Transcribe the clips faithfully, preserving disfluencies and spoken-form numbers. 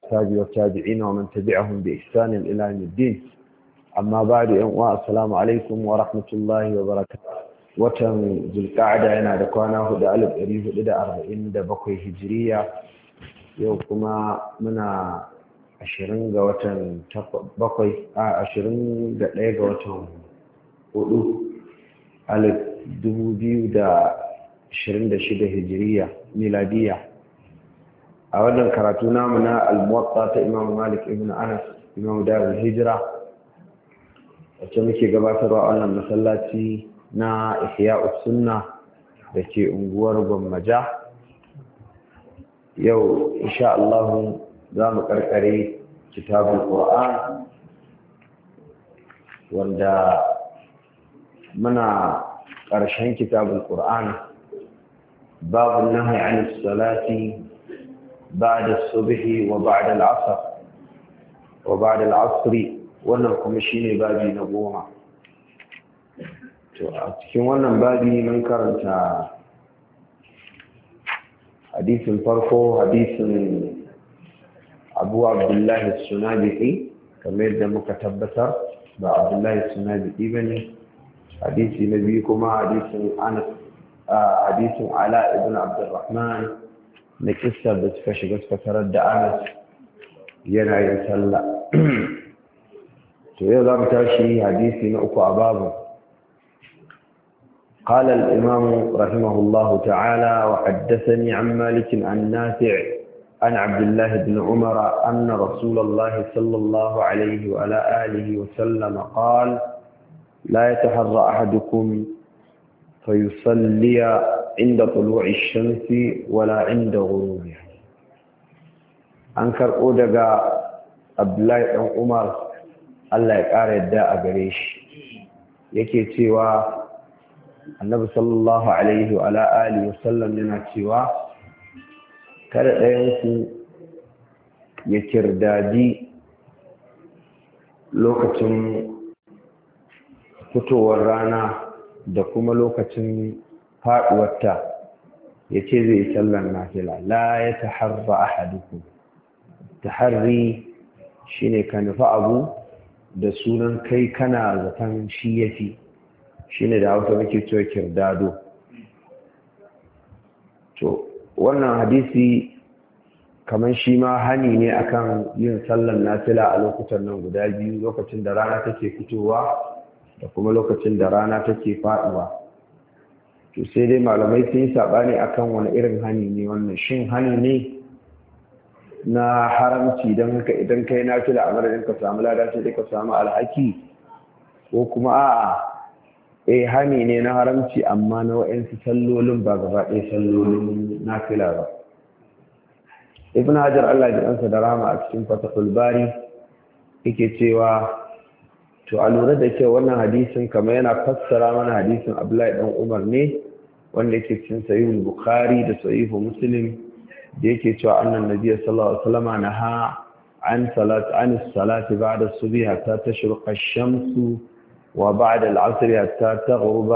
التابعين والتابعين ومن تبعهم بإحسان إلى يوم الدين أما بعد السلام عليكم ورحمة الله وبركاته watan zulqa'ada yana da kwana hudu alif ɗari hudu da arba'in da bakwai hijiriya yau kuma muna ashirin ga watan bakwai a ashirin da ɗaya ga watan hudu alif dubu biyu da ashirin da shida hijiriya miladiya a wannan karatu namu na al-muwatta ta Imam Malik ibn Anas Imam Darul Hijra wacce muke gabatarwa a wannan masallaci na Ihya'us Sunna da ke unguwar Gwammaja yau insha Allah za mu karkare kitabul Qur'an wanda muna ƙarshen kitabul Qur'an babu nahyi 'an as-salati ba'da as-subhi wa ba'da al-'asr wa ba'da al-'asr wannan kuma shine babi na goma. To a cikin wannan babi mun karanta hadisin farko hadisin Abu Abdullah As-Sunabihi kamar da muka tabbatar ba Abdullah As-Sunabihi bane. Hadisi na biyu kuma hadisin Anas hadisin Ala ibn Abdurrahman na kissa da suka shiga suka tarar da Anas yana yin sallah. To yau za mu tashi hadisi na uku a babu. قال الإمام رحمه الله تعالى وحدثني عن مالك عن نافع عن عبد الله بن عمر أن رسول الله صلى الله عليه وعلى آله وسلم قال لا يتحرى أحدكم فيصلي عند طلوع الشمس ولا عند غروبها. أنكر أودغا عبد الله بن عمر الله يقار الداء بريش يكي تيوا annabi sallallahu alaihi wa alihi wasallam yana cewa kada ɗayanku ya kirdadi lokacin fitowar rana da kuma lokacin faɗuwarta ya ce zai sallar nafila la ya taharra ahadukum taharri shine ka nufi abu da sunan kai kana zaton shi yafi shine da hausa muke cewa kirdado. To wannan hadisi kamar shi ma hani ne akan yin sallar nafila a lokutan nan guda biyu, lokacin da rana take fitowa da kuma lokacin da rana take faduwa. To sai dai malamai sun yi sabani akan wani irin hani ne wannan, shin hani ne na haramci don haka idan kai nafila a madadin ka samu lada sai ka samu alhaki, ko kuma a'a eh hani ne na haramci amma na wa'ansu sallolin ba gaba ɗaya sallolin nafila ba. Ibn Hajar Allah ya ansa da rama a cikin Fathul Bari yake cewa to a lura da cewa wannan hadisin kamar yana fassara mana hadisin Abdullahi dan Umar ne wanda yake cikin Sahih Bukhari da Sahih Muslim da yake cewa annan nabiy sallallahu alaihi wasallam naha an salat an salati ba'da subhi hatta tashruqa ash-shamsu وبعد العصر حتى تغرب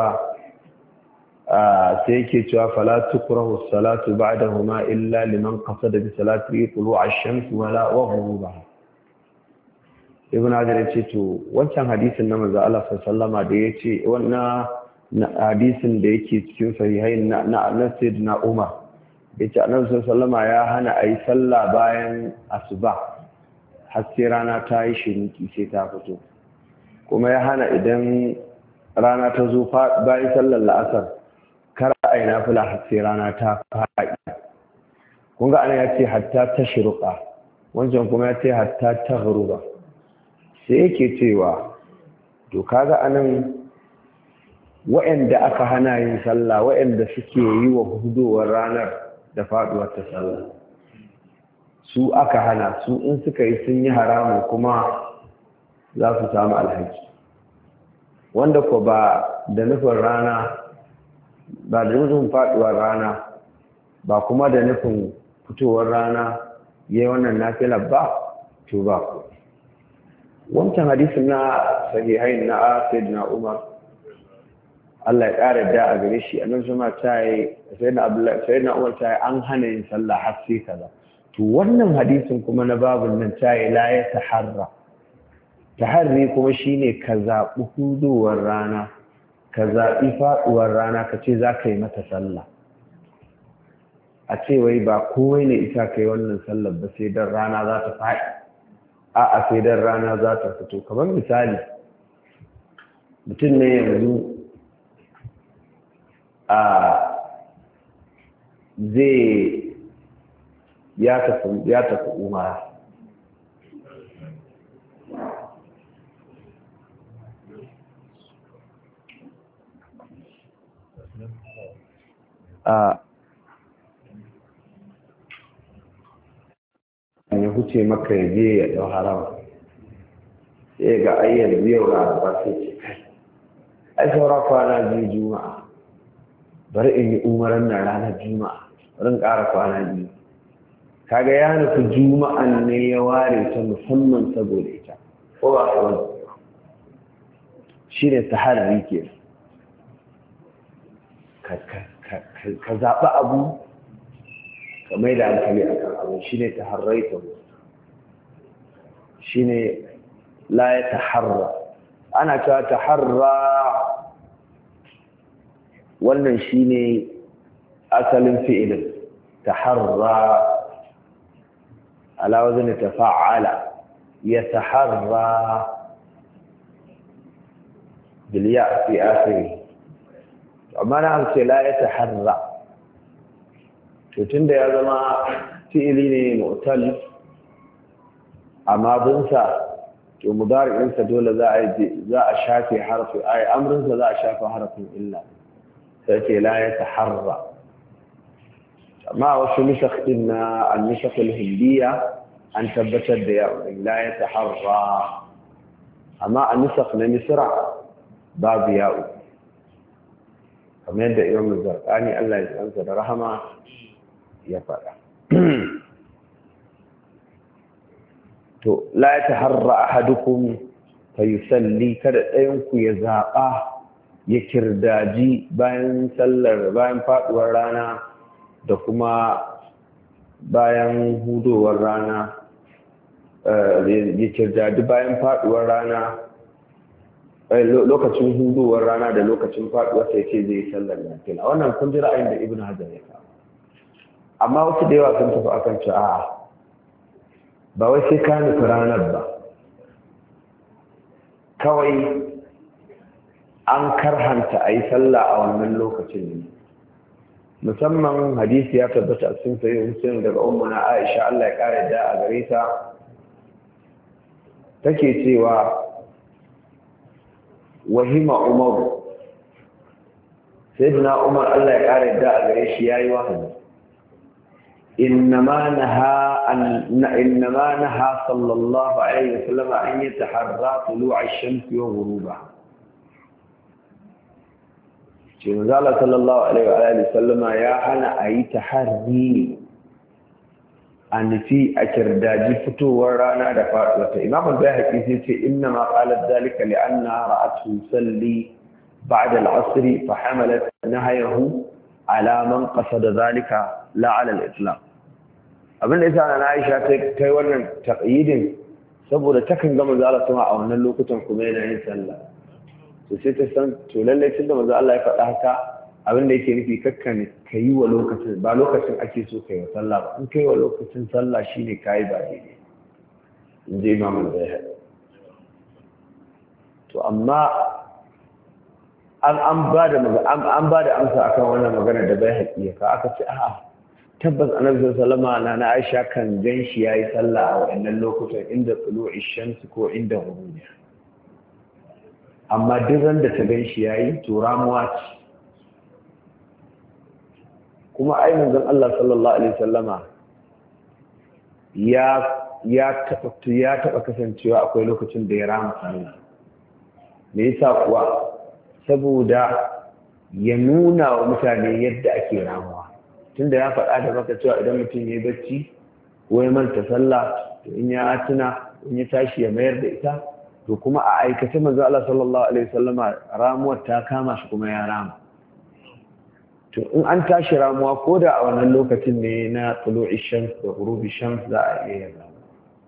سيكي فلا تكره الصلاة بعدهما إلا لمن قصد بصلاته طلوع الشمس ولا وغروبها. ابن عجر يقول wancan hadisin na manzo Allah sallallahu alaihi wasallam da yace wannan hadisin da yake cikin sahihain na na sayyidina Umar yace annabi sallallahu alaihi ya hana ayi sallah bayan asuba har sai rana ta yi shirinki sai ta fito, kuma ya hana idan rana ta zo bayan sallar la'asar kar a yi nafila har sai rana ta faɗi. Kun ga ana ya ce hatta ta shiruƙa, wancan kuma ya ce hatta ta gharuba. Sai yake cewa to kaga anan waɗanda aka hana yin sallah waɗanda suke yi wa hudowar ranar da faɗuwar ta sallah su aka hana, su in suka yi sun yi haramun kuma za su samu alhaki. Wanda ko ba da nufin rana ba da nufin faduwar rana ba kuma da nufin fitowar rana yayin wannan nafila ba to ba ku. Wancan hadisin na sahihain na Sayyidina Umar Allah ya ƙara da a gare shi annabi sama ta yi Sayyidina Abdullah Sayyidina Umar ta yi an hana yin sallah har sai kaza. to wannan hadisin kuma na babun nan ta yi la ya taharra taharri kuma shine ka zaɓi hudowar rana ka zaɓi faɗuwar rana ka ce za ka yi mata sallah a ce wai ba komai ne isa kai wannan sallar ba sai dan rana za ta faɗi a'a sai dan rana za ta fito kamar misali mutum ne yanzu a zai ya tafi ya tafi umara a ya huce maka ya je ya ɗau harama sai ga ayyar biyar ba sai ce kai ai saura kwana biyu juma'a bari in yi umaran na ranar juma'a bari in ƙara kwana biyu kaga ya nufi juma'an ne ya ware ta musamman saboda ita ko ba ka wani shi ne taharri ke ka zaɓi abu ka mai da hankali a kan abu shi ne taharrai ta shi ne la ya taharra ana cewa taharra wannan shi ne asalin fi'ilin taharra ala wazin tafa'ala ya taharra biliya fi akhiri amma na amce la ya taharra to tunda ya zama fi'ili ne mu'tal amma bunsa to mudari'insa dole za a za a shafe harfi ai amrinsa za a shafe harfin illa sai ce la ya taharra amma wasu nusakh din na al-nusakh al-hindiyya an tabbatar da ya la ya taharra amma al-nusakh na misra babu ya'u kamar yadda imam zarqani Allah ya tsansa da rahama ya faɗa to la ya taharra ahadukum fa yusalli kada ɗayan ku ya zaɓa ya kirdaji bayan sallar bayan faɗuwar rana da kuma bayan hudowar rana ya kirdaji bayan faɗuwar rana lokacin hudowar rana da lokacin faɗuwar sai ce zai sallar nafila wannan kun ji ra'ayin da ibnu hajar ya kawo amma wasu da yawa sun tafi akan ci a'a ba wai sai ka nufi ranar ba kawai an karhanta a yi sallah a wannan lokacin ne musamman hadisi ya tabbata a cikin sahih muslim daga ummuna Aisha Allah ya kare da a gare ta take cewa wahima Umar sayyidina Umar Allah ya kare da a gare shi yayi wahimi إنما نهى أن إنما نهى صلى الله عليه وسلم أن يتحرى طلوع الشمس وغروبها. شيخ صلى الله عليه وآله وسلم يا أنا أي تحري أن في أكرداج فتو ورانا دفعت إمام البيهقي يقول إنما قالت ذلك لأنها رأته يصلي بعد العصر فحملت نهيه على من قصد ذلك لا على الإطلاق. abin da yasa na Aisha ta kai wannan taqyidin saboda takan ga manzo Allah sama a wannan lokutan kuma yana yin sallah to sai ta san to lalle tunda manzo Allah ya faɗa haka abin da yake nufi kakkan kai wa lokacin ba lokacin ake so kai wa sallah ba in kai wa lokacin sallah shine kai ba daidai inji Imam al-Bayhaqi to amma an an ba da an ba da amsa akan wannan magana da Bayhaqi ka aka ce a'a tabbas annabi sallallahu alaihi wasallam na Aisha kan ganshi yayi sallah a wannan lokutan inda tulu'i shamsi ko inda ghurubi amma duk da ta ganshi yayi to ramuwa ce kuma ai manzon Allah sallallahu alaihi wasallama ya ya taba ya taba kasancewa akwai lokacin da ya rama sallah me yasa kuwa saboda ya nuna wa mutane yadda ake ramuwa tunda ya faɗa da baka cewa idan mutum ya yi bacci ko ya manta sallah to in ya tuna in ya tashi ya mayar da ita to kuma a aikace manzo Allah sallallahu alaihi wasallama ramuwar ta kama shi kuma ya rama to in an tashi ramuwa ko da a wannan lokacin ne na tulu'i shams da ghurubi shams za a iya yin ramuwa.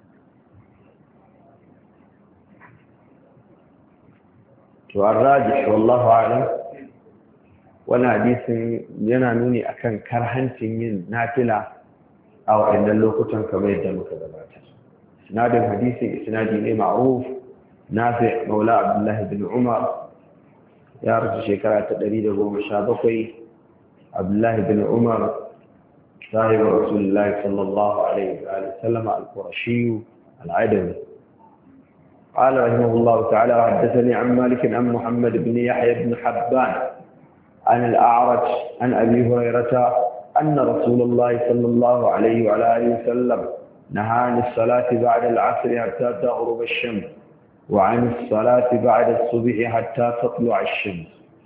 to arrajih wallahu a'lam wannan hadisin yana nuni akan karhancin yin nafila a wannan lokutan kamar yadda muka gabata. Isnadin hadisin isnadi ne ma'ruf Nafi' Maula Abdullah bin Umar ya rasu shekara ta ɗari da goma sha bakwai. Abdullah bin Umar sahibi Rasulullah sallallahu alaihi wa sallam al-Qurashi al-Adawi. قال رحمه الله تعالى حدثني عن مالك عن محمد بن يحيى بن حبان عن الأعرج عن أبي هريرة أن رسول الله صلى الله عليه وعلى آله وسلم نهى عن الصلاة بعد العصر حتى تغرب الشمس وعن الصلاة بعد الصبح حتى تطلع الشمس.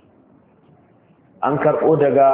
أنكر أودغا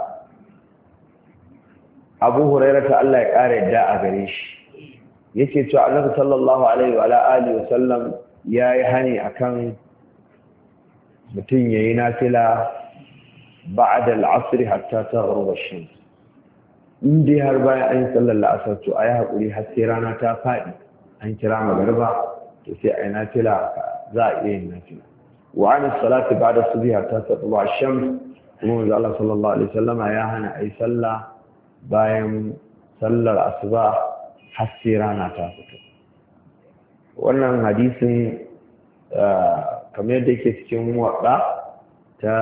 أبو هريرة الله يقارئ الداء غريش yake cewa Annabi sallallahu alaihi wa alihi wa sallam yayi hani akan mutun yayi nafila ba'da al-'asr hatta taghrub ash-shams. Indai har bayan an sallar al-asr to ayi hakuri har sai rana ta fadi an kira magriba to sai ayi nafila za a iya yin nafila. Wa 'an as-salati ba'da subhi hatta tatlu' ash-shams. Kuma Allah sallallahu alaihi wa sallam ya hana ayi sallah bayan sallar asuba haske rana ta fito. Wannan hadisin kamar yadda yake cikin waɗa ta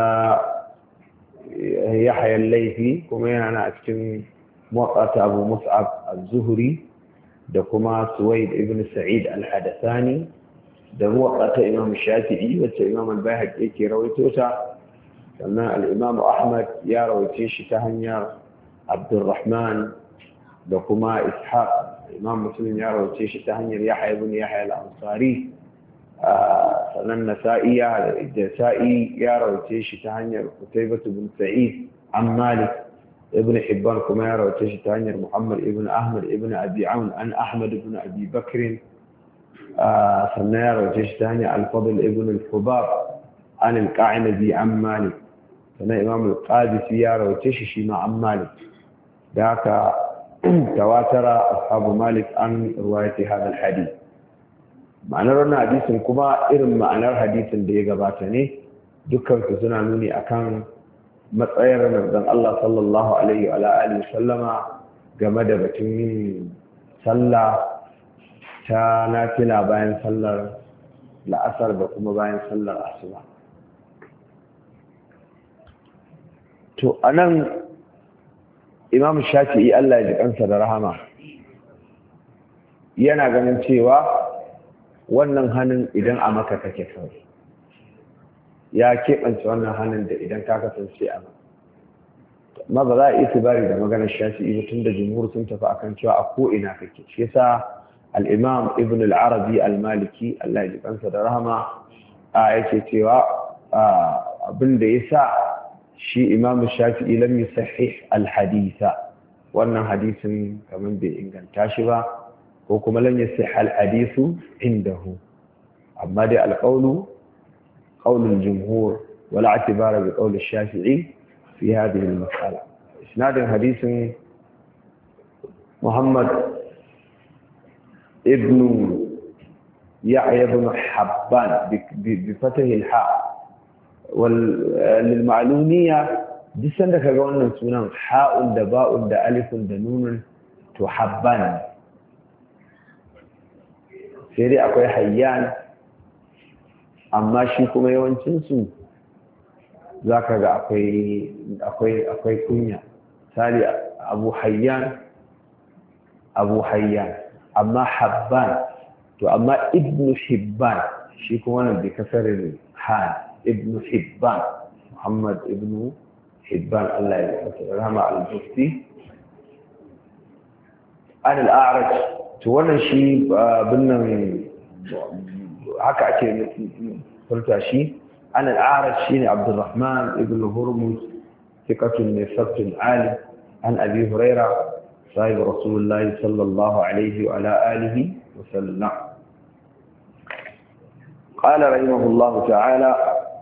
Yahya al-Laythi kuma yana a cikin waɗa ta Abu Mus'ab az-Zuhri da kuma Suwaid ibn Sa'id al-Hadathani da waɗa ta Imam Shafi'i wacce Imam al-Baihaqi yake rawaito ta, sannan al-Imam Ahmad ya rawaice shi ta hanyar Abdurrahman da kuma Ishaq. Imam Muslim ya rawace shi ta hanyar Yahya ibn Yahya al-Ansari, sannan Nasa'i ya da Sa'i ya rawace shi ta hanyar Qutaybah ibn Sa'id an Malik. Ibn Hibban kuma ya rawace shi ta hanyar Muhammad ibn Ahmad ibn Abi Aun an Ahmad ibn Abi Bakr, sannan ya rawace shi ta hanyar Al-Fadl ibn al-Khubab an al-Qa'inabi an Malik, sannan Imam al-Qadisi ya rawace shi shi ma an Malik. da haka tawatara ashabu malik an ruwayati hadal hadith. Ma'anar wannan hadisin kuma irin ma'anar hadisin da ya gabata ne, dukkan su suna nuni akan matsayar manzon Allah sallallahu alaihi wa alihi sallama game da batun yin sallah ta nafila bayan sallar la'asar da kuma bayan sallar asuba. To anan Imam Shafi'i Allah ya ji kansa da rahama yana ganin cewa wannan hannun idan a maka kake kawai, ya keɓance wannan hannun da idan ka kasance a maka. Ma ba za a yi tibari da maganar Shafi'i ba tun da jumhur sun tafi akan cewa a ko'ina kake. Shi yasa al-Imam Ibn al-Arabi al-Maliki Allah ya ji kansa da rahama a yake cewa abin da yasa shi Imam Shafi'i lam yusahih al-haditha, wannan hadisin kaman bai inganta shi ba, ko kuma lam yusahih al-hadithu indahu, amma dai al-qawlu qawlu al-jumhur wala i'tibara bi qawli Shafi'i fi hadhihi al-mas'ala. Isnad al-hadith Muhammad ibn Yahya ibn Habban bi fath al-ha walilma'aluniya duk sanda kaga wannan sunan ha'un da ba'un da alifun da nunun to habban, sai dai akwai hayyan, amma shi kuma yawancinsu za ka ga akwai kunya. Misali abu hayyan abu hayyan amma habban, to amma ibnu hibban shi kuma wannan bai kasarin ha ابن حبان محمد ابن حبان الله يرحمه al-Busti an al-A'raj. To wannan shi binnan haka ake furta shi. an al-A'raj shine Abdurrahman ibn Hurmuz thiqatun nisbatun ali an Abi Hurairah sahib Rasulullah sallallahu alayhi wa ala alihi wa sallam. قال رحمه الله تعالى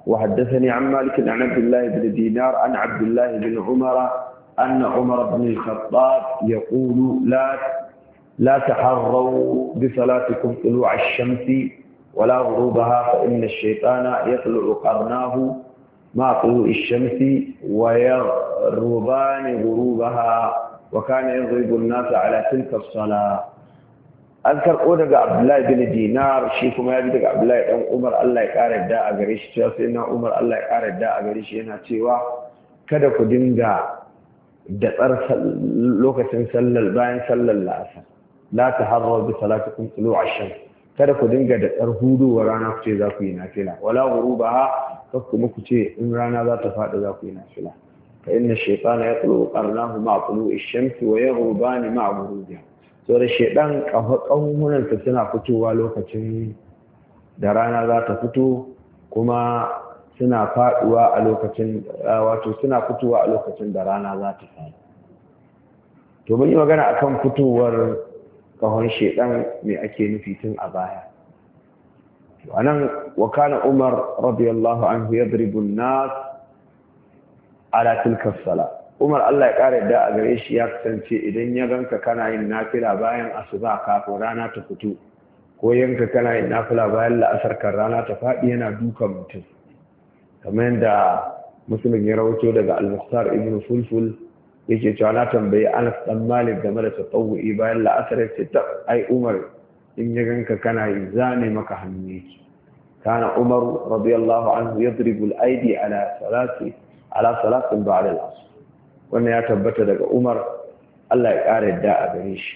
وحدثني عن مالك عن عبد الله بن دينار عن عبد الله بن عمر أن عمر بن الخطاب يقول لا لا تحروا بصلاتكم طلوع الشمس ولا غروبها فإن الشيطان يطلع قرناه مع طلوع الشمس ويغربان غروبها وكان يضرب الناس على تلك الصلاة. أذكر أولا عبد الله بن دينار شيكم يجد عبد الله بن عمر الله يقار الداء غريش سيدنا عمر الله يقار الداء غريش yana cewa kada ku dinga da tsar lokacin sallar bayan sallar la'asar la taharru bi salatikum tulu' ash-shams kada ku dinga da tsar hudu wa rana ku ce za ku yi nafila wala ghurubaha kuma ku ce in rana za ta fada za ku yi nafila fa inna ash-shaytana yatlu qarnahu ma'a tulu'i ash-shamsi wa yaghrubani ma'a ghurubiha. So da shaidan ƙahunhunansa suna fitowa lokacin da rana za ta fito kuma suna faduwa a lokacin wato suna fitowa a lokacin da rana za ta faɗi. To mun yi magana akan fitowar ƙahon shaidan me ake nufi tun a baya. Anan wa kana Umar radiyallahu anhu yadribu an-nas ala tilka as-salat. Umar Allah ya ƙara da a gare shi ya kasance idan ya ganka kana yin nafila bayan asuba kafin rana ta fito ko yanka kana yin nafila bayan la'asar kan rana ta faɗi yana dukan mutum kamar yadda musulun ya rawato daga al-Mukhtar ibn Fulful yake cewa na tambayi Anas dan Malik game da tatawu'i bayan la'asar ya ce ta ai Umar in ya ganka kana yin zane maka hannu yake kana Umar radiyallahu anhu yadribu al-aidi ala salati ala salatin ba'da al-asr. Wannan ya tabbata daga Umar Allah ya ƙara yadda a gare shi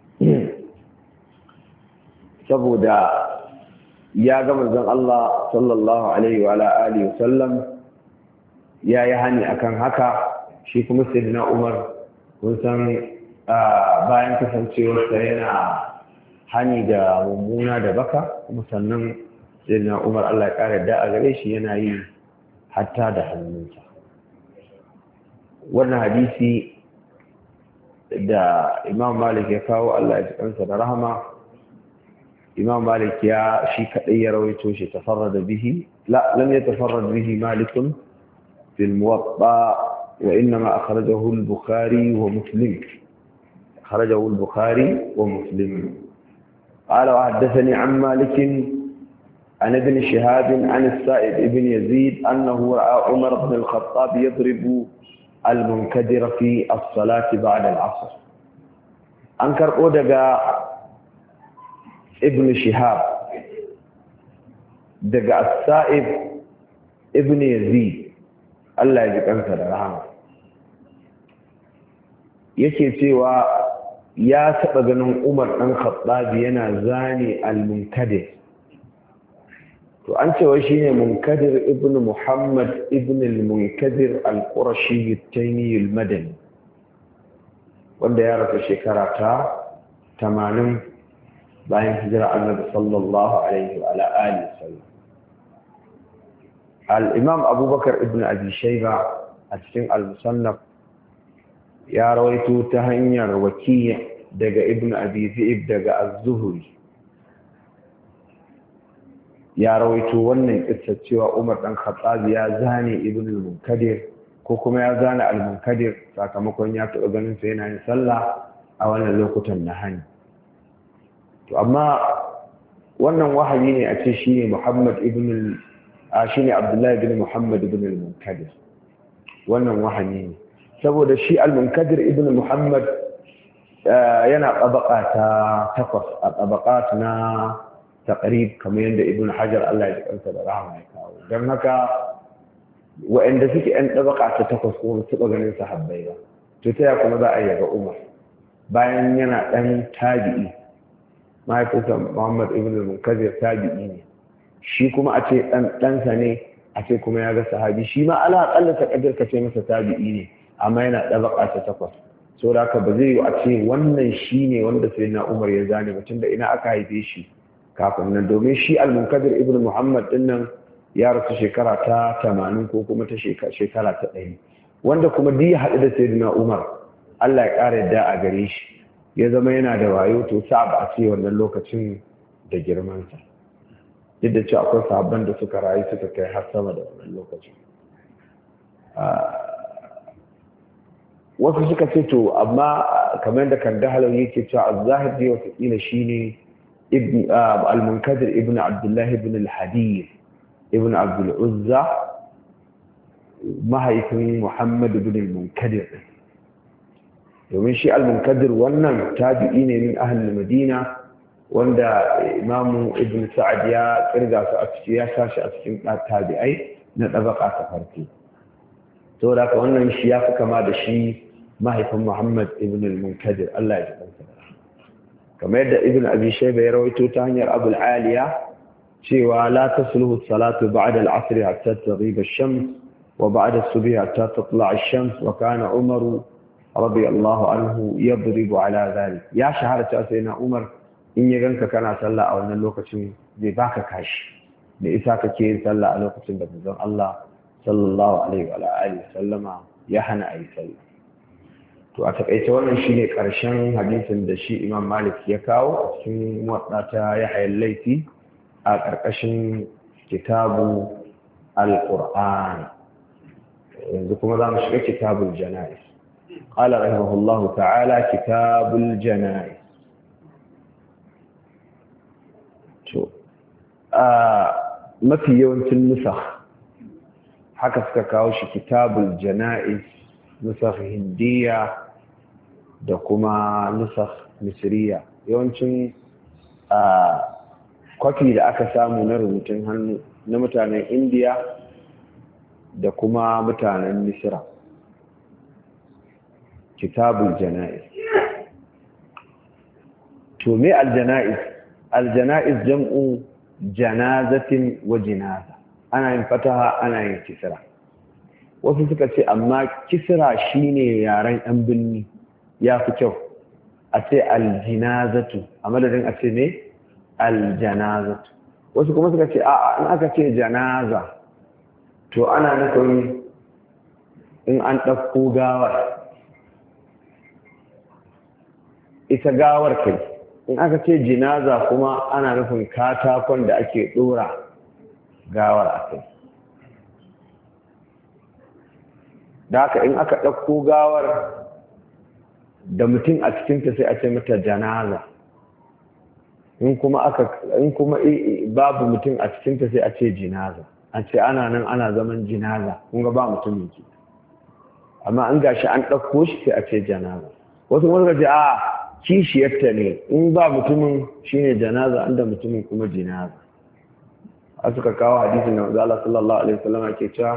saboda ya ga manzon Allah sallallahu alaihi wa alihi wasallam ya yi hani akan haka shi kuma sayyidina Umar kun san bayan kasancewarsa yana hani da mummuna da baka kuma sannan sayyidina Umar Allah ya ƙara yadda a gare shi yana yi hatta da hannunsa. Wannan hadisi da Imam Malik ya kawo Allah ya jikansa da rahama Imam Malik ya shi kadai ya rawaito shi tafarrada bihi la lam yatafarrad bihi Malik fi al-Muwatta wa inma akhrajahu al-Bukhari wa Muslim akhrajahu al-Bukhari wa Muslim قال وحدثني عن مالك عن ابن شهاب عن السائب ابن يزيد أنه رأى عمر بن الخطاب يضرب المنكدر في الصلاة بعد العصر. أنكر أودغا ابن شهاب دغا السائب ابن يزيد الله يجزيه أنت رحمه yake cewa ya taɓa ganin Umar ɗan Khattab yana zane al-munkadir. To an cewa shine Munkadir ibn Muhammad ibn al-Munkadir al-Qurashi al-Taymi al-Madani wanda ya rasu shekara ta tamanin bayan hijira Annabi sallallahu alaihi wa ala alihi wasallam. Al-Imam Abubakar ibn Abi Shayba a cikin al-Musannaf ya rawaito ta hanyar Waki' daga Ibn Abi Dhi'b daga Az-Zuhri ya rawaito wannan kissa cewa Umar dan Khattab ya zane Ibn al-Munkadir ko kuma ya zane al-Munkadir sakamakon ya taɓa ganin sa yana yin sallah a wannan lokutan na hani. To amma wannan wahayi ne a ce shine Muhammad ibn al shine Abdullah ibn Muhammad ibn al-Munkadir. Wannan wahayi ne saboda shi al-Munkadir ibn Muhammad yana tabaka ta takwas a tabaqat na taqrib kamar yadda Ibn Hajar Allah ya jikansa da rahama ya kawo. Don haka waɗanda suke ɗan tabaka ta takwas kuma su taɓa ganin sahabbai ba. To ta ya kuma za a yaga Umar bayan yana ɗan tabi'i mahaifinsa Muhammad ibn al-Munkadir tabi'i ne shi kuma a ce ɗan ɗansa ne a ce kuma ya ga sahabi shi ma ala aƙalla ta ƙadir ka ce masa tabi'i ne amma yana tabaka ta takwas. So da haka ba zai yi a ce wannan shi ne wanda sai na Umar ya zane mutum da ina aka haife shi kafin nan domin shi al-Munkadir ibn Muhammad din nan ya rasu shekara ta tamanin ko kuma ta shekara ta ɗari wanda kuma duk ya haɗu da Sayyidina Umar Allah ya ƙara yadda a gare shi ya zama yana da wayo to sa ba a ce wannan lokacin da girmansa duk da cewa akwai sahabban da suka rayu suka kai har sama da wannan lokaci. Wasu suka ce to amma kamar da kan dahalar yake cewa az-zahir dai wata kila shine ibn al-Munkadir ibn Abdullah ibn al-Hadith ibn Abdul Uzza mahaifin Muhammad ibn al-Munkadir. domin shi al-Munkadir wannan tabi'i ne min ahli Madina wanda Imam Ibn Sa'ad ya kirga su a cikin ya sashi a cikin tabi'ai na dabaka ta farko. saboda haka wannan shi ya fi kama da shi mahaifin Muhammad ibn al-Munkadir Allah ya ji kansa. kamar yadda Ibn Abi Shayba ya rawaito ta hanyar Abu al-Aliya cewa la tasluhu as-salatu ba'da al-'asr hatta taghiba ash-shams wa ba'da as-subh hatta tatla' ash-shams wa kana Umar radiyallahu anhu yadribu ala dhalik. ya shahara ta sayyidina Umar in ya ganka kana sallah a wannan lokacin zai baka kashi da isa kake yin sallah a lokacin da manzon Allah sallallahu alaihi wa alihi sallama ya hana ayi sallah. to a takaice wannan shine karshen hadisin da shi Imam Malik ya kawo a cikin muwatta ta Yahya al-Laythi a karkashin kitabu al-Qur'an. yanzu kuma za mu shiga kitabul janaiz. qala rahimahullahu ta'ala kitabul janaiz. to a mafi yawancin nusakh haka suka kawo shi kitabul janaiz, nusakh hindiya da kuma nusakh misriya. yawancin kwafi da aka samu na rubutun hannu na mutanen indiya da kuma mutanen misra, kitabul janaiz. to me al-janaiz? al-janaiz jam'u janazatin wa jinaza, ana yin fataha ana yin kisra. wasu suka ce amma kisra shine yaren ɗan binni ya fi kyau, a ce aljinazatu a madadin a ce ne aljanazatu. wasu kuma suka ce a'a in aka ce janaza to ana nufin in an ɗauko gawar, ita gawar kai. in aka ce jinaza kuma ana nufin katakon da ake ɗora gawar a kai. da haka in aka ɗauko gawar da mutum a cikinta sai a ce mata janaza, in kuma aka in kuma babu mutum a cikinta sai a ce jinaza. an ce ana nan ana zaman jinaza, kun ga ba mutumin ki, amma an gashi an ɗauko shi sai a ce janaza. wasu kuma suka ce a kishiyarta ne, in ba mutumin shine janaza, an da mutumin kuma jinaza. a suka kawo hadisin da Allah sallallahu alaihi wasallam ke cewa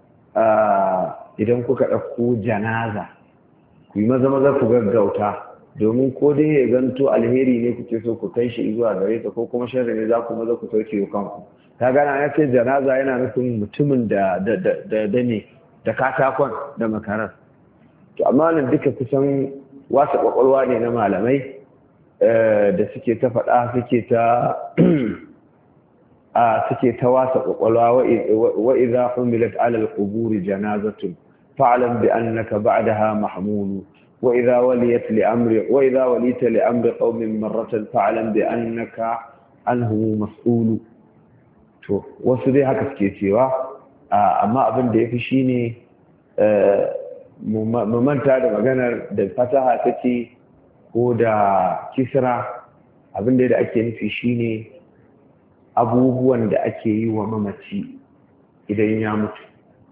idan kuka ɗauko janaza ku yi maza maza ku gaggauta, domin ko dai ya zanto alheri ne kuke so ku kai shi zuwa gare ta, ko kuma sharri ne za ku maza ku sauke kanku. ta gana ya ce janaza yana nufin mutumin da da da da ne da katakon da makarar. to amma nan duka kusan wasa kwakwalwa ne na malamai da suke ta faɗa suke ta a suke ta wasa kwakwalwa. wa idza humilat ala al-qubur janazatun fa'lam bi annaka ba'daha mahmul, wa idza waliyat li amri wa idza walita li amri qaumin marratan fa'lam bi annaka anhu mas'ul. to wasu dai haka suke cewa, amma abin da yafi shine mu manta da maganar da fataha take ko da kisra. abin da ake nufi shine abubuwan da ake yi wa mamaci idan ya mutu.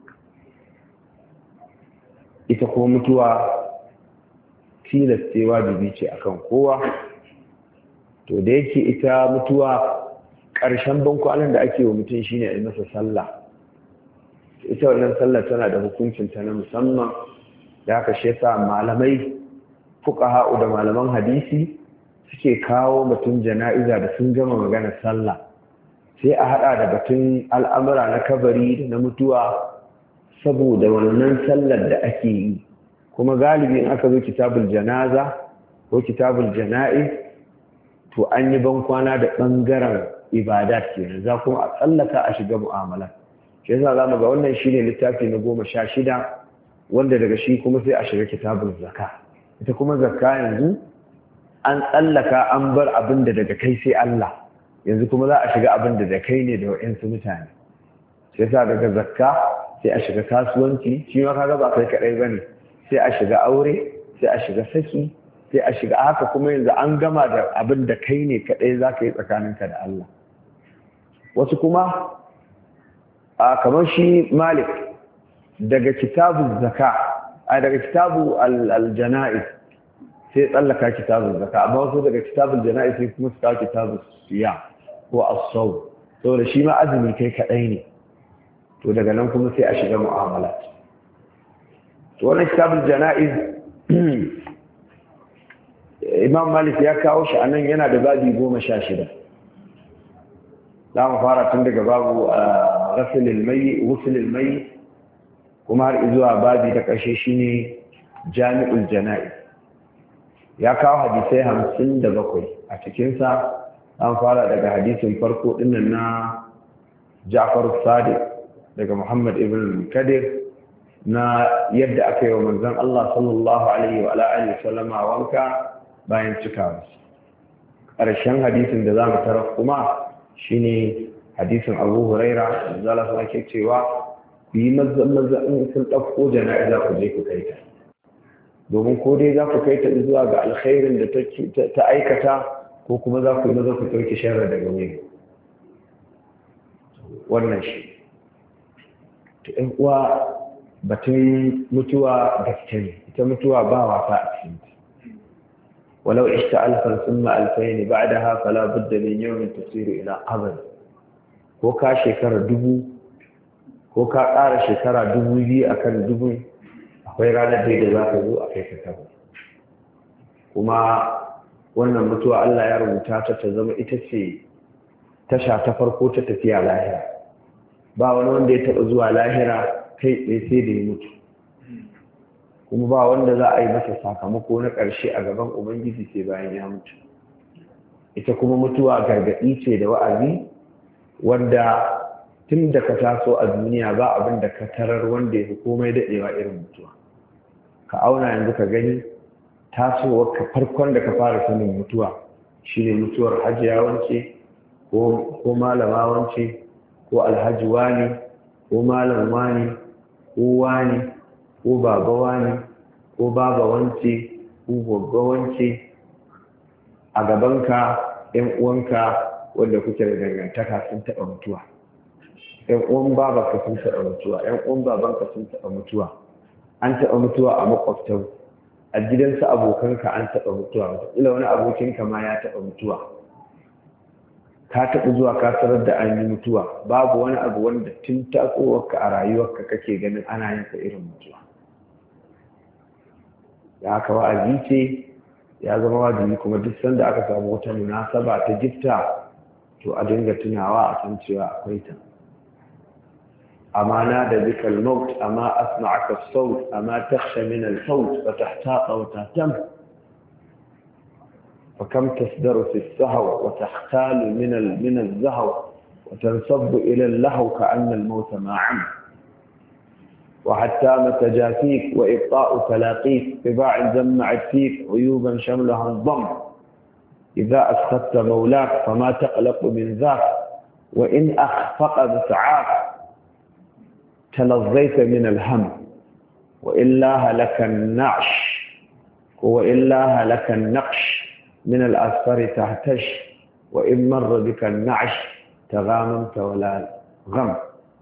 ita kuma mutuwa tilastewa bibi ce akan kowa. to da yake ita mutuwa ƙarshen bankwanan da ake wa mutum shine a yi masa sallah. ita wannan sallah tana da hukuncinta na musamman, da haka shi yasa malamai fuqaha da malaman hadisi suke kawo mutum jana'iza da sun gama maganar sallah, sai a hada da batun al'amura na kabari da na mutuwa, saboda wannan sallar da ake yi. kuma galibi in aka zo kitabul janaza ko kitabul jana'iz to an yi bankwana da bangaren ibadat kenan, za kuma a tsallaka a shiga mu'amala. shi yasa zamu ga wannan shine littafi na goma sha shida, wanda daga shi kuma sai a shiga kitabul zakka. ita kuma zakka yanzu an tsallaka an bar abin da daga kai sai Allah, yanzu kuma za a shiga abin da da kai ne da wa'insu mutane sai sa daga zakka sai a shiga kasuwanci shi ma kaga ba kai kadai bane sai a shiga aure sai a shiga saki sai a shiga haka kuma yanzu an gama da abin da kai ne kadai zaka yi tsakaninka da Allah wasu kuma a kamar shi Malik daga kitabu zakka a daga kitabu al-janaiz sai tsallaka kitabun zakka amma wasu daga kitabul janaiz sai kuma suka kitabu siya ko as-sawm saboda shi ma azumi kai kadai ne to daga nan kuma sai a shiga mu'amala to wannan kitabul janaiz Imam Malik ya kawo shi anan yana da babi goma sha shida za mu fara tun daga babu ghasilil mayyit wusulil mayyit kuma har zuwa babi da ƙarshe shine jami'ul janaiz ya kawo hadisai hamsin da bakwai a cikinsa an fara daga hadisin farko dinnan na Ja'far Sadiq daga Muhammad ibn Kadir na yadda aka yi wa manzon Allah sallallahu alaihi wa alihi sallama wanka bayan cikawa ƙarshen hadisin da zamu tarar kuma shine hadisin Abu Huraira da Allah yake cewa yi mazzan in sun dauko jana'iza ku je ku kai ta domin ko dai za ku kai ta zuwa ga alkhairin da ta aikata ko kuma za ku yi maza ku ɗauki sharri daga wuri wannan shi ta ‘yan uwa batun mutuwa gaske ne ita mutuwa ba wasa a cikin ta walau ishta alfan sun ma'alfai ne ba da haka labudda min yawon tasiru ila abad ko ka shekara dubu ko ka ƙara shekara dubu biyu akan dubu akwai ranar da za ka zo a kai ka tabo kuma wannan mutuwa Allah ya rubuta ta ta zama ita ce tasha ta farko ta tafiya lahira ba wani wanda ya taɓa zuwa lahira kai tsaye sai da ya mutu kuma ba wanda za a yi masa sakamako na ƙarshe a gaban ubangiji sai bayan ya mutu ita kuma mutuwa gargaɗi ce da wa'azi wanda tun da ka taso a duniya ba abin da ka tarar wanda ya fi komai daɗewa irin mutuwa ka auna yanzu ka gani tasowar ka farkon da ka fara sanin mutuwa shine mutuwar hajiya wance ko malama wance ko alhaji wani ko malam wani ko wani ko baba wani ko baba wance ko goggo wance a gabanka yan uwanka wanda kuke da dangantaka sun taɓa mutuwa yan uwan babanka sun taɓa mutuwa yan uwan babanka sun taɓa mutuwa an taɓa mutuwa a makwabtan a gidansa abokanka an taɓa mutuwa wataƙila wani abokinka ma ya taɓa mutuwa ka taɓa zuwa ka tarar da an yi mutuwa babu wani abu wanda tun tasowarka a rayuwarka kake ganin ana yin sa irin mutuwa ya haka wa'azi ce ya zama wajibi kuma duk sanda aka samu wata munasaba ta gifta to a dinga tunawa a san cewa akwai ta أما نادى بك الموت أما أسمعك الصوت أما تخشى من الفوت فتحتاط وتهتم فكم تصدر في السهو وتختال من من الزهو وتنصب إلى اللهو كأن الموت ما عم وحتى متجافيك وإبطاء تلاقيك بباع جمعت فيك عيوبا شملها انضم إذا أسخطت مولاك فما تقلق من ذاك وإن أخفق بسعاك تلظيت من الهم وإلا هلك النعش وإلا هلك النقش من الأسفار تهتش وإن مر بك النعش تغاممت ولا غم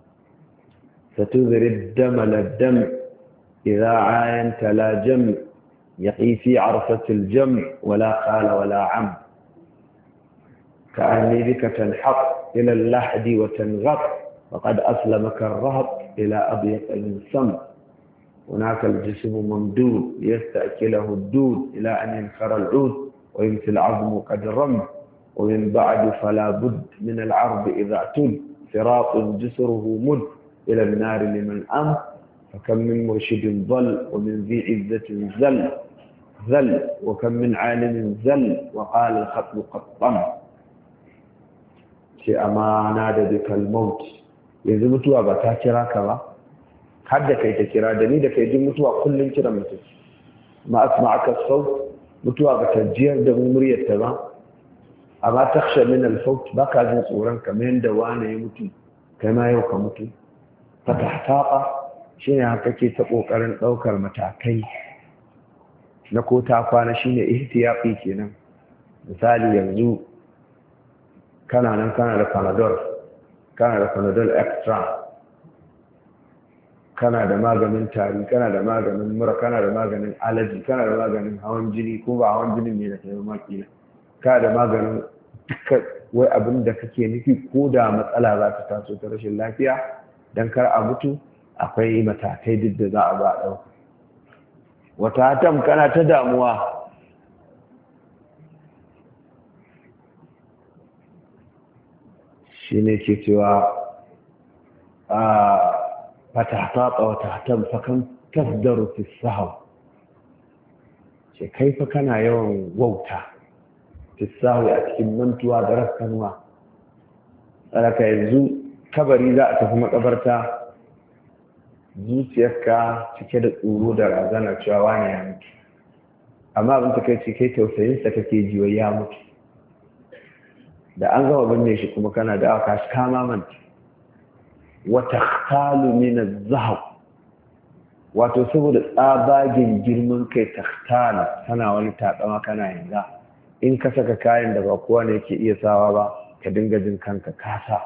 ستذري الدم للدم إذا عاينت لا جم يقي في عرفة الجمع ولا قال ولا عم كأني بك تنحط إلى اللحد وتنغط وقد أسلمك الرهط إلى أضيق من سم هناك الجسم ممدود يستأكله الدود إلى أن ينخر العود ويمثل العظم قد رم ومن بعد فلا بد من العرض إذا اعتد صراط جسره مد إلى النار لمن أم فكم من مرشد ضل ومن ذي عزة زل ذل وكم من عالم زل وقال الخطب قد طم شيء ما نادى بك الموت yanzu mutuwa ba ta kira ka ba har da kai ta kira da ni da kai jin mutuwa kullum kiran mutum ma asma'aka sau mutuwa ba ta jiyar da muryar ta ba amma takhsha min al-faut baka jin tsoron kamar yadda wani ya mutu kai ma yau ka mutu fatahtaqa shine haka ke ta kokarin daukar matakai na ko ta kwana shine ihtiyaqi kenan. Misali yanzu kana nan kana da panadol kana da panadol extra, kana da maganin tari, kana da maganin mura, kana da maganin allergy, kana da maganin hawan jini ko ba hawan jini ne da kai maki, kana da maganin duka wai abin da kake nufi ko da matsala za ta taso ta rashin lafiya dan kar a mutu akwai matakai duk da za a ba dauka. Wata hatam kana ta damuwa shine ke cewa a fatahtaqa wa tahtam fakan tasdaru fi sahw, ce kai fa kana yawan wauta fi sahw a cikin mantuwa da rakkanwa. Saraka yanzu kabari za a tafi makabarta zuciyarka cike da tsoro da razana cewa wani ya mutu, amma abin ta kai ce kai tausayinsa kake ji wai ya mutu. Da an gama binne shi kuma kana da aka shi kama manta. Wata takhtalu min az-zahab, wato saboda tsabagen girman kai takhtal kana wani takama kana yanga, in ka saka kayan da ba kowa ne yake iya sawa ba ka dinga jin kanka kasa.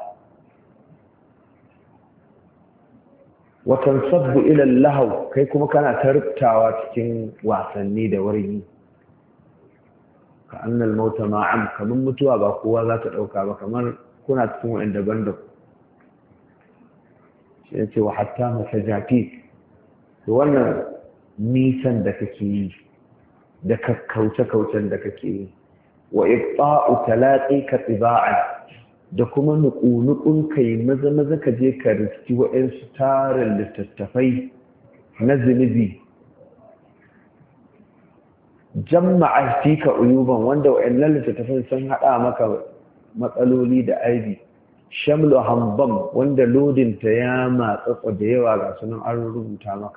wa tansabbu ila al-lahw, kai kuma kana tartawa cikin wasanni da wargi. Ka annal mauta ma'am, kamar mutuwa ba kowa za ta dauka ba, kamar kuna cikin wanda banda ku. Shi ne cewa hatta masajati, to wannan nisan da kake yi da kakkauce-kaucen da kake yi, wa ibta'u talaqi ka tiba'an, da kuma nuku-nukun kai maza-maza ka je ka riski waɗansu tarin littattafai na zunubi, jama'a fika uyuban, wanda waɗannan littattafai sun haɗa maka matsaloli da aibi, shamlu hambam, wanda lodinta ya matsatsa da yawa ga sunan an rubuta maka.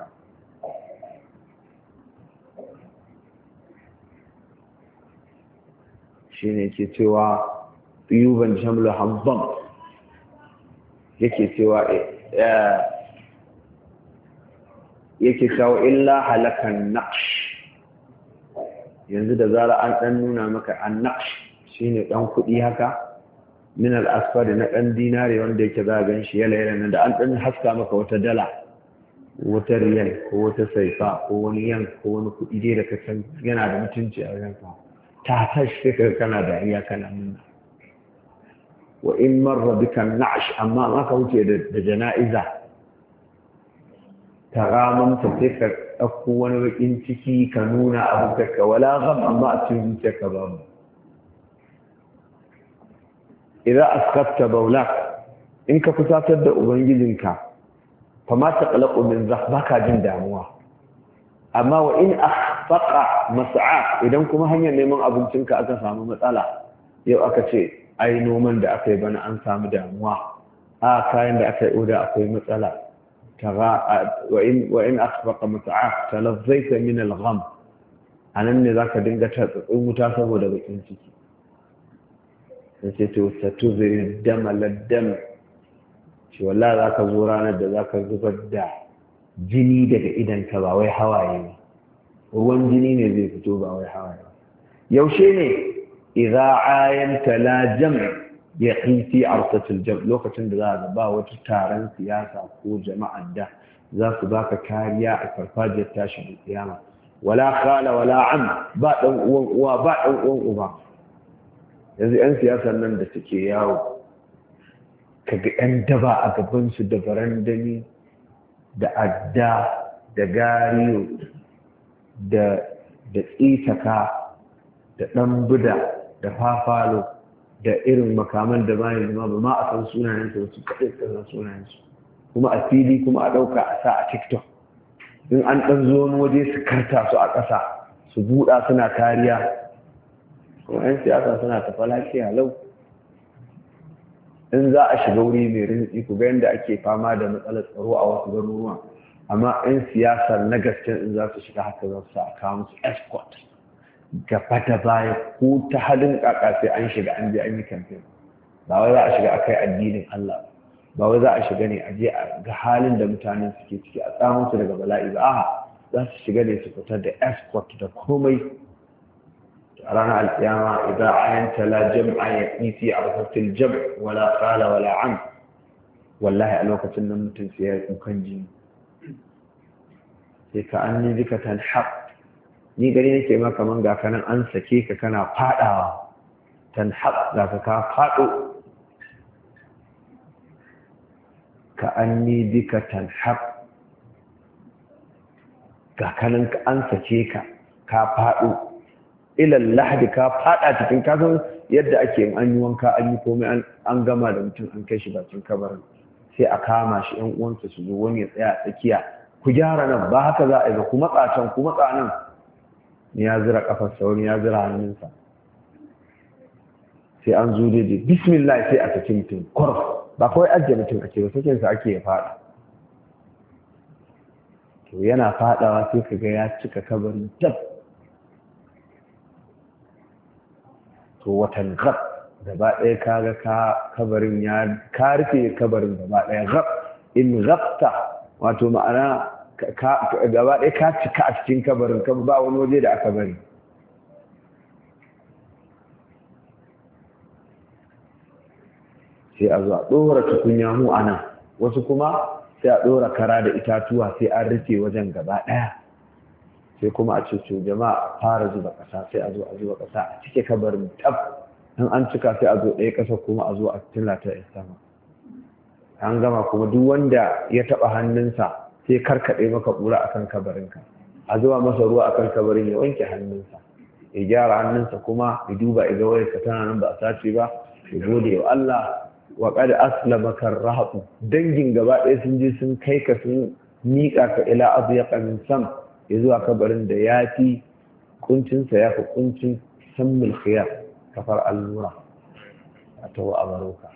Shi ne ke cewa uyuban shamlu hambam, yake cewa yake cewa illa halakan naqsh. Yanzu da zara an ɗan nuna maka an naqsh shine ɗan kuɗi haka min al-asfar na ɗan dinare wanda yake za a gan shi yala yala nan, da an ɗan haska maka wata dala, wata riyal ko wata saifa ko wani yan ko wani kuɗi dai da ka san yana da mutunci a wajen ka, ta tashi ka kana dariya kana nuna. Wa in marra bika na'sh, amma aka wuce da jana'iza ta ramanta sai ka ɗauko wani bakin ciki ka nuna abubuwa wala gam, amma a cikin zuciyarka babu. Idan askabta baulak, in ka kusatar da ubangijinka fa ma taqlaqu min zah, baka jin damuwa. Amma wa in akhfaqa mas'a, idan kuma hanyar neman abincinka aka samu matsala, yau aka ce ai noman da aka yi bana an samu damuwa, a kayan da aka yi oda akwai matsala, wa in akhfaqa mas'a talazzaita min al-gham, anan ne zaka dinga tatsatsin wuta saboda bakin ciki. Sai to satuzir dama laddam, shi wallahi zaka zo ranar da zaka zubar da jini daga idanka ba wai hawaye ne, ruwan jini ne zai fito ba wai hawaye. Yaushe ne idza ayanta la jam' yaqi fi arsatil jam', lokacin da za ka ba wata taron siyasa ko jama'ar da za su baka kariya a farfajiyar tashin kiyama, wala khala wala am, ba dan uwan uwa ba dan uwan uba. Yanzu 'yan siyasar nan da suke yawo, kaga 'yan daba a gabansu da barandami da adda da gariyo da tsitaka da ɗan buda da fafalo da irin makaman da bayan zama ba ma a san sunayensu wasu kaɗai san sunayensu, kuma a fili kuma a ɗauka a sa a tiktok, in an ɗan zo wani waje su karta su a ƙasa su buɗa suna kariya. Kuma 'yan siyasa suna tafa lafiya lau. In za a shiga wuri mai rinci ku ga yadda ake fama da matsalar tsaro a wasu garuruwa, amma 'yan siyasar na gaske in za su shiga haka za su a kawo musu escort gaba da baya ko ta halin kaka sai an shiga an je an yi kamfen. Ba wai za a shiga akai addinin Allah ba wai za a shiga ne a je ga halin da mutanen suke ciki a tsamun su daga bala'i ba a'a za su shiga ne su fitar da escort da komai. A ranar alkiyama idan ayanta la jam'a ya isi a rufatul jam wala qala wala am wallahi a lokacin nan mutum sai ya kukan jini sai ka an ni bika tanhaq ni gari nake ma kaman ga kanan an sake ka kana fadawa tanhaq za ka ka fado ka an ni bika tanhaq ga kanan ka an sake ka ka fado ila lahadi ka fada cikin kasan yadda ake yin an yi wanka an yi komai an gama da mutum an kai shi bakin kabarin sai a kama shi yan uwansa su zo wani ya tsaya a tsakiya ku gyara nan ba haka za a yi ba ku matsa can ku matsa nan ni ya zira kafar sauri ya zira hannunsa sai an zo daidai bismillah sai a saki mutum kwarf ba kawai ajiye mutum ake ba sakinsa ake ya fada to yana fadawa sai ka ga ya cika kabarin tab to watan gab gaba ɗaya kaga ka kabarin ya ka rufe kabarin gaba ɗaya gab in gabta wato ma'ana gaba ɗaya ka cika a cikin kabarin kan ba wani waje da aka bari sai a zo a ɗora tukunya mu a nan wasu kuma sai a ɗora kara da itatuwa sai an rufe wajen gaba ɗaya sai kuma a ce jama'a fara zuba ƙasa sai a zo a zuba ƙasa a cike kabarin tab in an cika sai a zo ɗaya ƙasa kuma a zo a tilata ya sama an gama kuma duk wanda ya taɓa hannunsa sai karkaɗe maka ƙura akan kabarinka a zuba masa ruwa akan kabarin ya wanke hannunsa ya gyara hannunsa kuma ya duba ya ga wayarsa tana nan ba a sace ba ya gode wa Allah wa qad aslamaka rahatu dangin gaba ɗaya sun je sun kai ka sun miƙa ka ila adyaqa min sam ya zuwa kabarin da ya fi kuncinsa ya fi kuncin sammul khiyar kafar allura a tawo a baroka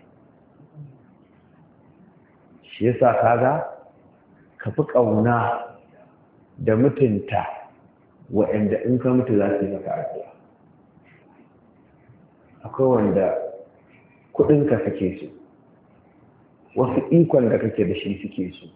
shi yasa kaga ka fi ƙauna da mutunta wa'anda in ka mutu za su yi maka addu'a akwai wanda kuɗinka kake so wasu ikon da kake da shi suke so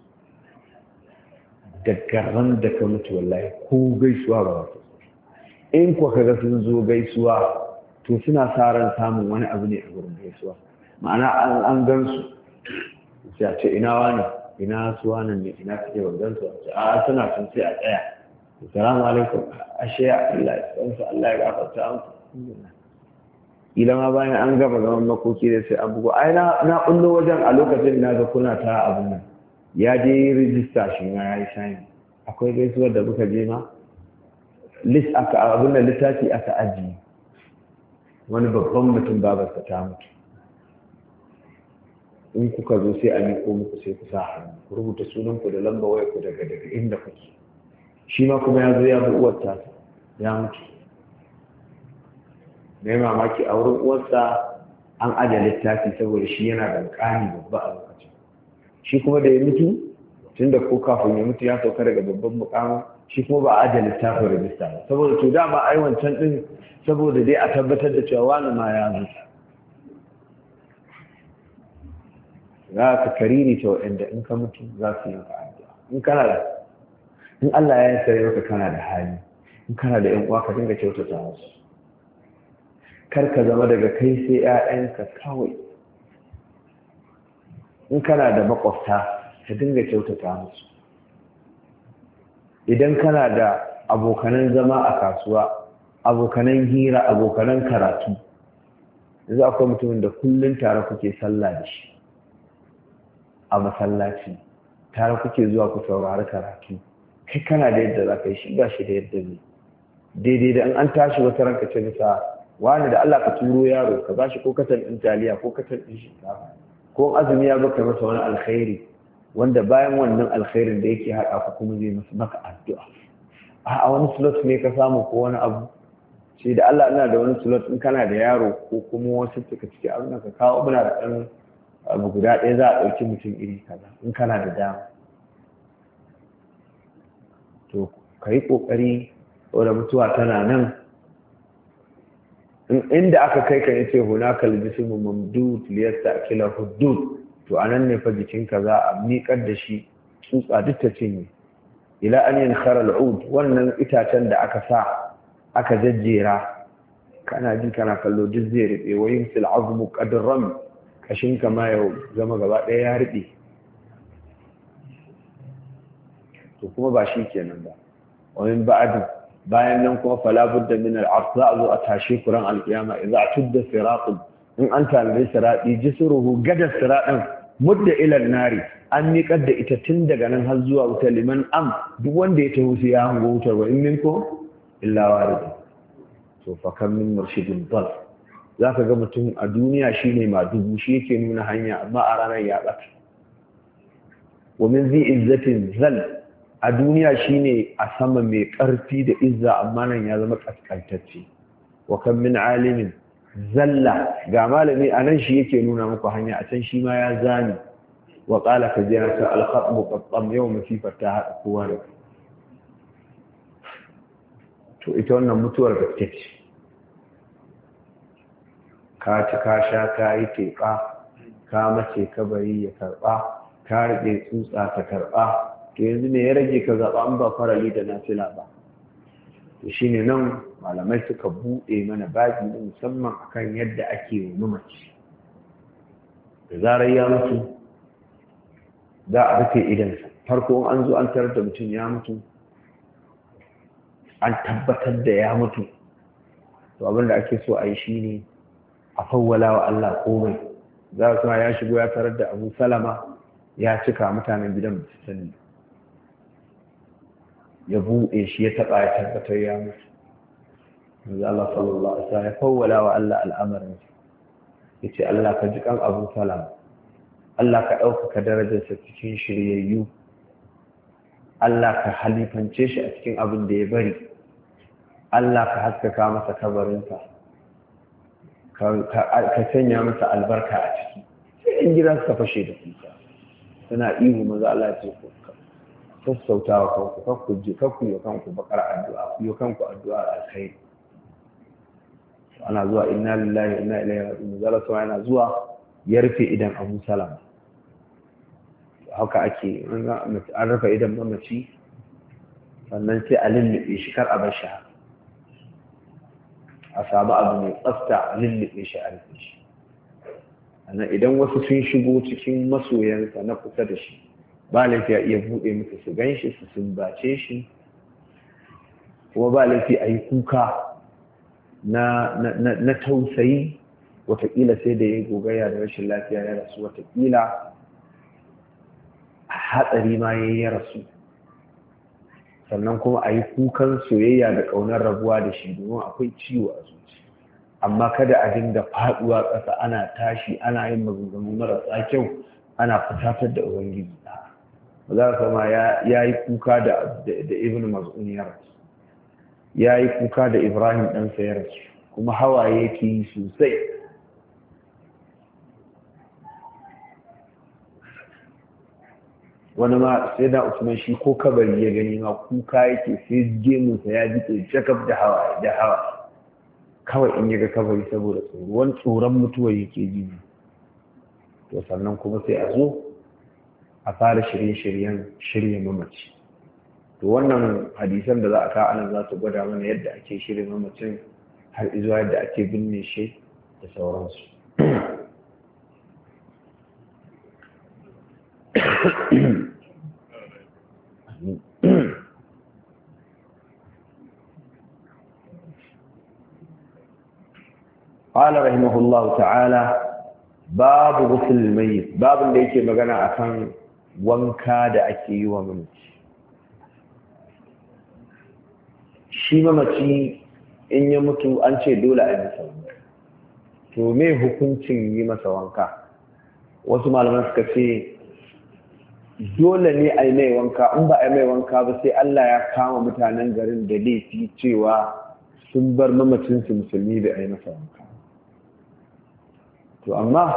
daga ran da ka mutu wallahi ko gaisuwa ba wato in kuwa kaga sun zo gaisuwa to suna sa ran samun wani abu ne a gurin gaisuwa ma'ana an an gansu sai a ce ina wani ina su wani ne ina kake wanzan su a suna tun sai a tsaya assalamu alaikum ashe Allah ya san Allah ya gafarta muku ila ma bayan an gaba zaman makoki da sai abugo ai na na kullo wajen a lokacin na ga kuna ta abun nan ya je rijista shi ma ya yi shani akwai gaisuwar da muka je ma list aka abin da littafi aka ajiye wani babban mutum babarsa ta mutu in kuka zo sai a miƙo muku sai ku sa hannu ku rubuta sunanku da lamba waya ku daga daga inda kuke shi ma kuma ya zo ya bi uwar ta ya mutu mai mamaki a wurin uwarsa an ajiye littafi saboda shi yana da ƙani babba a lokacin shi kuma da ya mutu tun da ko kafin ya mutu ya sauka daga babban mukamin shi kuma ba a ajiye littafin rajista ba saboda to dama ai wancan din saboda dai a tabbatar da cewa wani ma ya mutu za ka kariri ta waɗanda in ka mutu za su yi addu'a in kana da in Allah ya sare maka kana da hali in kana da ƴan uwa ka dinga kyautata musu kar ka zama daga kai sai ƴaƴanka kawai in kana da makwabta ka dinga kyautata musu idan kana da abokanan zama a kasuwa abokanan hira abokanan karatu yanzu akwai mutumin da kullum tare kuke sallah da shi a masallaci tare kuke zuwa ku saurari karatu kai kana da yadda za ka yi shi ba shi da yadda zai daidai da in an tashi wata ranka ce nisa wani da Allah ka turo yaro ka ba shi ko katan ɗin taliya ko katan ɗin shinkafa ko azumi ya baka masa wani alkhairi wanda bayan wannan alkhairin da yake haɗa ku kuma zai masa maka addu'a a wani slot ne ka samu ko wani abu sai da Allah ina da wani slot in kana da yaro ko kuma wasu suka ciki abin ka kawo muna da ɗan abu guda ɗaya za a ɗauki mutum iri kaza in kana da dama to ka yi ƙoƙari wadda mutuwa tana nan inda aka kai ka yace hunakal jismu mamdud liyasta'kila hudud to anan ne fa jikinka za a miƙar da shi tsutsa duk ta cinye ila an yankhara al'ud wannan itacen da aka sa aka jajjera kana ji kana kallo duk zai rube wayin sil azmu qadram kashin ka ma yau zama gaba ɗaya ya rube to kuma ba shi kenan ba wayin ba'd bayan nan kuma fala budda min al'ard za a zo a tashi kuran alqiyama idza tudda sirat in an tambaye sirati jisruhu gada siratin mudda ila nari an miƙar da ita tun daga nan har zuwa wuta liman am duk wanda ya taho sai ya hango wutar wa in minko illa warid to fa kam min murshidin dal zaka ga mutum a duniya shine ma dubu shi yake nuna hanya amma a ranar ya bata wa min zi izzatin zal a duniya shine a sama mai ƙarfi da izza amma nan ya zama kaskantacce wa kam min alimin zalla ga malami anan shi yake nuna muku hanya a can shi ma ya zani wa qala ka jira ta al-khatmu qattam yawma fi fataha kowa da to ita wannan mutuwar gaske ce ka ci ka sha ka yi teɓa ka mace ka bari ya karɓa ka rike tsutsa ta karɓa to yanzu ne ya rage ka zaɓa an ba farali da nafila ba to shine nan malamai suka buɗe mana babi na musamman akan yadda ake wa mamaci da zarar ya mutu za a rufe idansa farko an zo an tarar da mutum ya mutu an tabbatar da ya mutu to abinda ake so a yi shine a fawwala wa Allah komai za su ya shigo ya tarar da Abu Salama ya cika mutanen gidan su sani ya buɗe shi ya taɓa ya tabbatar ya mutu yanzu Allah sallallahu alaihi wasallam ya fawwala wa Allah al'amarin ya ce Allah ka ji kan Abu Salama Allah ka ɗaukaka darajarsa cikin shiryayyu Allah ka halifance shi a cikin abin da ya bari Allah ka haskaka masa kabarinsa ka sanya masa albarka a ciki sai in gida suka fashe da kuka suna ihu maza Allah ce ku sassauta wa kanku kakku je kakku yi kanku bakar addu'a ku yi kanku addu'a alkhairi ana zuwa inna lillahi wa inna ilaihi raji'un zalla sama yana zuwa ya rufe idan Abu Salama haka ake an rufe idan mamaci sannan sai a lullube shi kar a bar shi a samu abu mai tsafta a lullube shi a rufe shi sannan idan wasu sun shigo cikin masoyansa na kusa da shi ba laifi a iya buɗe musu su gan shi su sumbace shi kuma ba laifi a yi kuka na tausayi watakila sai da ya gogaya da rashin lafiya ya rasu watakila a hatsari ma ya ya rasu sannan kuma a yi kukan soyayya da ƙaunar rabuwa da shi domin akwai ciwo a zuci amma kada a dinga faɗuwa ƙasa ana tashi ana yin maganganu marasa kyau ana fitatar da ubangiji ba za ka ma ya yi kuka da ibn maz'un ya rasu ya yi kuka da ibrahim ɗansa ya rasu kuma hawaye yake yi sosai wani ma sai da usman shi ko kabari ya gani ma kuka yake sai gemunsa ya ji jakab da hawa da hawa kawai in yaga kabari saboda tsoro wani tsoron mutuwa yake ji to sannan kuma sai a zo a fara shirye-shiryen shirye mamaci to wannan hadisan da za a kawo anan za su gwada mana yadda ake shirye mamacin har izuwa yadda ake binne shi da sauransu قال رحمه الله تعالى باب غسل الميت باب da yake magana akan wanka da ake yi wa mamaci shi mamaci in ya mutu an ce dole a yi masa wanka to me hukuncin yi masa wanka wasu malaman suka ce dole ne a yi mai wanka in ba a yi mai wanka ba sai Allah ya kama mutanen garin da laifi cewa sun bar mamacinsu musulmi da a yi masa wanka to amma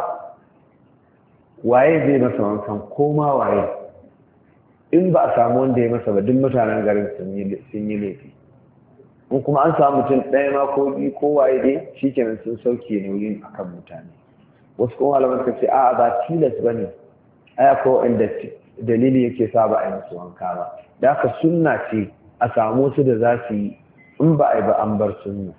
waye zai masa wankan ko ma waye in ba a samu wanda ya masa ba duk mutanen garin sun yi laifi in kuma an samu mutum ɗaya ma ko biyu ko waye dai shikenan sun sauke nauyin akan mutane. Wasu kuma malaman suka ce a'a ba tilas bane, ai akwai inda dalili yake sa ba a yi musu wanka ba, da haka sunna ce a samu su da za su yi, in ba a yi ba an bar sunna.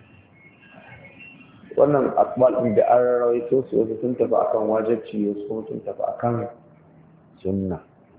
Wannan akwal ɗin da an rawaito su wasu sun tafi akan wajibci, wasu kuma sun tafi akan sunna.